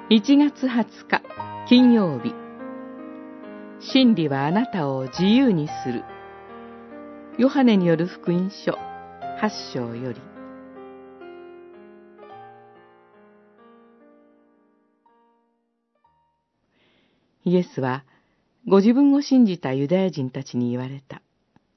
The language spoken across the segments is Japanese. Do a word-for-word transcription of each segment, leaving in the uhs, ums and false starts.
いちがつはつか金曜日、真理はあなたを自由にする。ヨハネによる福音書はっ章より。イエスはご自分を信じたユダヤ人たちに言われた。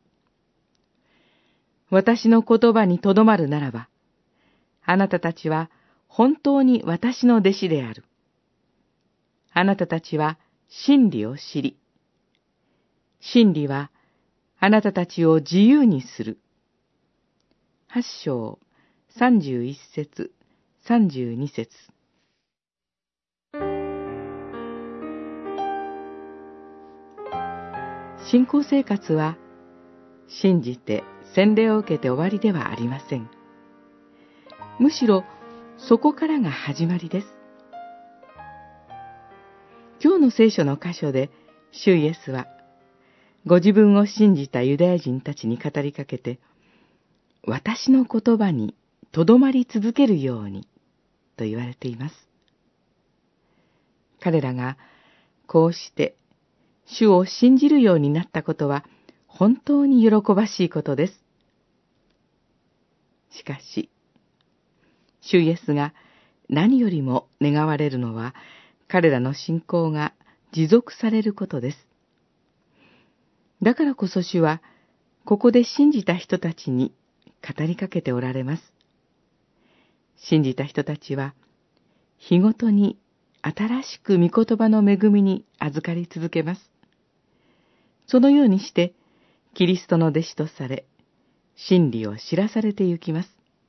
私の言葉にとどまるならば、あなたたちは本当に私の弟子である。あなたたちは真理を知り、真理はあなたたちを自由にする。八章三十一節、三十二節。信仰生活は信じて洗礼を受けて終わりではありません。むしろそこからが始まりです。今日の聖書の箇所で主イエスはご自分を信じたユダヤ人たちに語りかけて、私の言葉にとどまり続けるようにと言われています。彼らがこうして主を信じるようになったことは本当に喜ばしいことです。しかし、主イエスが何よりも願われるのは、彼らの信仰が持続されることです。だからこそ主は、ここで信じた人たちに語りかけておられます。信じた人たちは、日ごとに新しく御言葉の恵みに預かり続けます。そのようにして、キリストの弟子とされ、真理を知らされてゆきます。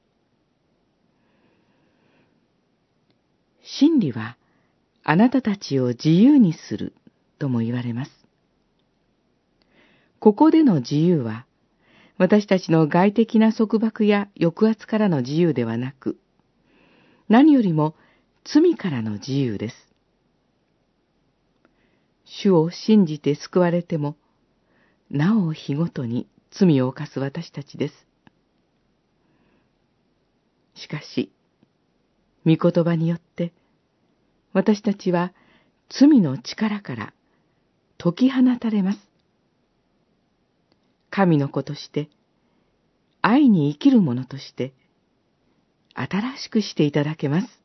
真理は、あなたたちを自由にするとも言われます。ここでの自由は、私たちの外的な束縛や抑圧からの自由ではなく、何よりも罪からの自由です。主を信じて救われても、なお日ごとに罪を犯す私たちです。しかし、御言葉によって、私たちは罪の力から解き放たれます。神の子として、愛に生きる者として、新しくしていただけます。